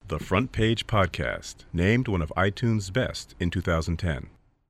The Front Page Podcast, named one of iTunes' best in 2010.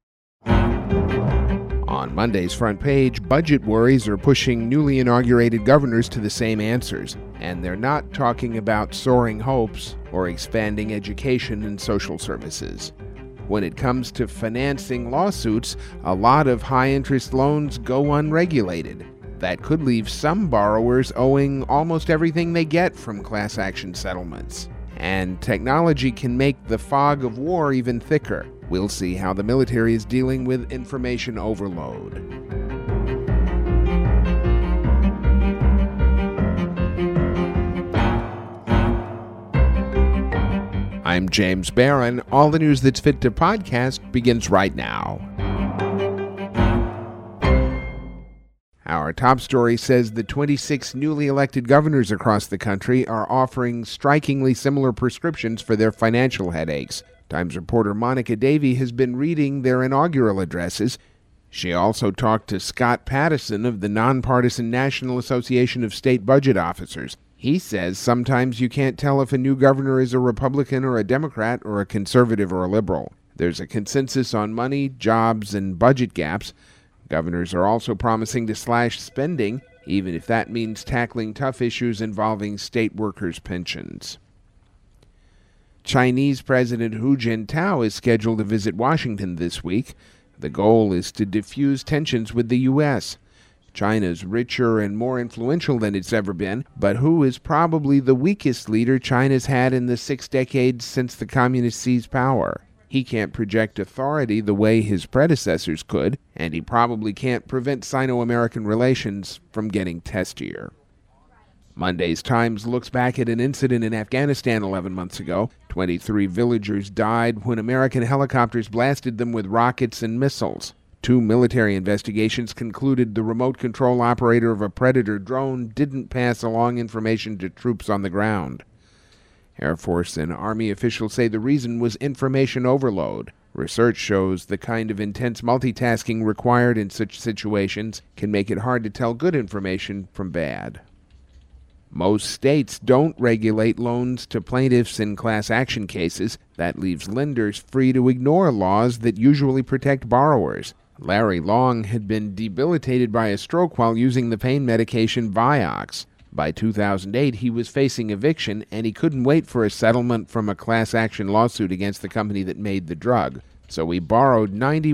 On Monday's Front Page, budget worries are pushing newly inaugurated governors to the same answers, and they're not talking about soaring hopes or expanding education and social services. When it comes to financing lawsuits, a lot of high-interest loans go unregulated. That could leave some borrowers owing almost everything they get from class action settlements. And technology can make the fog of war even thicker. We'll see how the military is dealing with information overload. I'm James Barron. All the news that's fit to podcast begins right now. Our top story says the 26 newly elected governors across the country are offering strikingly similar prescriptions for their financial headaches. Times reporter Monica Davey has been reading their inaugural addresses. She also talked to Scott Pattison of the nonpartisan National Association of State Budget Officers. He says sometimes you can't tell if a new governor is a Republican or a Democrat or a conservative or a liberal. There's a consensus on money, jobs, and budget gaps. Governors are also promising to slash spending, even if that means tackling tough issues involving state workers' pensions. Chinese President Hu Jintao is scheduled to visit Washington this week. The goal is to diffuse tensions with the U.S. China's richer and more influential than it's ever been, but Hu is probably the weakest leader China's had in the 6 decades since the communists seized power. He can't project authority the way his predecessors could, and he probably can't prevent Sino-American relations from getting testier. Monday's Times looks back at an incident in Afghanistan 11 months ago. 23 villagers died when American helicopters blasted them with rockets and missiles. 2 military investigations concluded the remote control operator of a Predator drone didn't pass along information to troops on the ground. Air Force and Army officials say the reason was information overload. Research shows the kind of intense multitasking required in such situations can make it hard to tell good information from bad. Most states don't regulate loans to plaintiffs in class action cases. That leaves lenders free to ignore laws that usually protect borrowers. Larry Long had been debilitated by a stroke while using the pain medication Vioxx. By 2008, he was facing eviction, and he couldn't wait for a settlement from a class action lawsuit against the company that made the drug. So he borrowed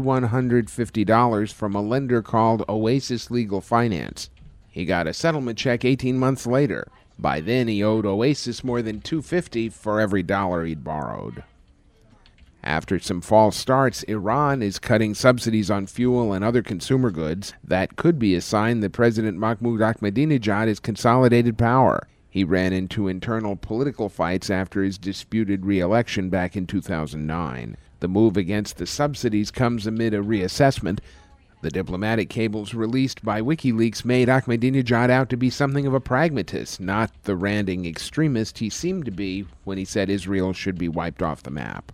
$9,150 from a lender called Oasis Legal Finance. He got a settlement check 18 months later. By then, he owed Oasis more than $250 for every dollar he'd borrowed. After some false starts, Iran is cutting subsidies on fuel and other consumer goods. That could be a sign that President Mahmoud Ahmadinejad has consolidated power. He ran into internal political fights after his disputed re-election back in 2009. The move against the subsidies comes amid a reassessment. The diplomatic cables released by WikiLeaks made Ahmadinejad out to be something of a pragmatist, not the ranting extremist he seemed to be when he said Israel should be wiped off the map.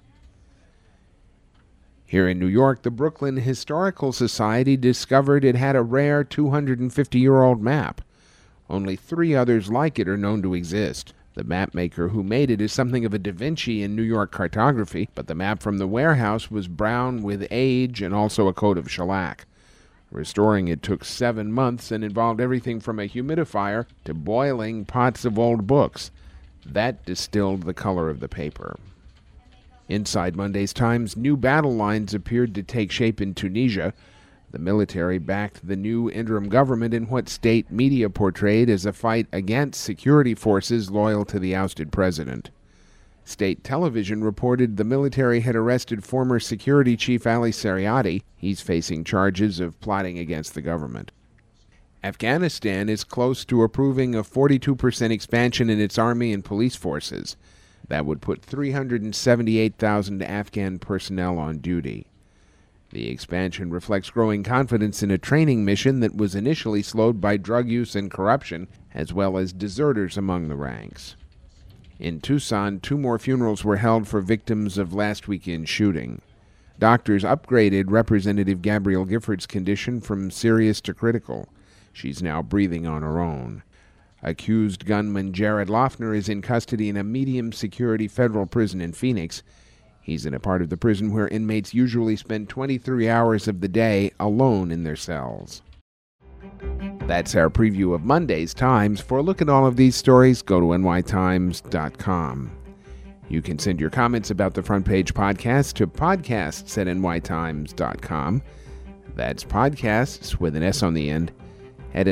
Here in New York, the Brooklyn Historical Society discovered it had a rare 250-year-old map. Only 3 others like it are known to exist. The mapmaker who made it is something of a Da Vinci in New York cartography, but the map from the warehouse was brown with age and also a coat of shellac. Restoring it took 7 months and involved everything from a humidifier to boiling pots of old books. That distilled the color of the paper. Inside Monday's Times, new battle lines appeared to take shape in Tunisia. The military backed the new interim government in what state media portrayed as a fight against security forces loyal to the ousted president. State television reported the military had arrested former security chief Ali Sariati. He's facing charges of plotting against the government. Afghanistan is close to approving a 42% expansion in its army and police forces. That would put 378,000 Afghan personnel on duty. The expansion reflects growing confidence in a training mission that was initially slowed by drug use and corruption, as well as deserters among the ranks. In Tucson, 2 more funerals were held for victims of last weekend's shooting. Doctors upgraded Representative Gabrielle Giffords' condition from serious to critical. She's now breathing on her own. Accused gunman Jared Loughner is in custody in a medium-security federal prison in Phoenix. He's in a part of the prison where inmates usually spend 23 hours of the day alone in their cells. That's our preview of Monday's Times. For a look at all of these stories, go to nytimes.com. You can send your comments about the Front Page Podcast to podcasts@nytimes.com. That's podcasts with an S on the end at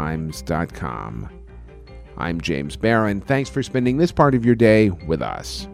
nytimes.com. I'm James Barron. Thanks for spending this part of your day with us.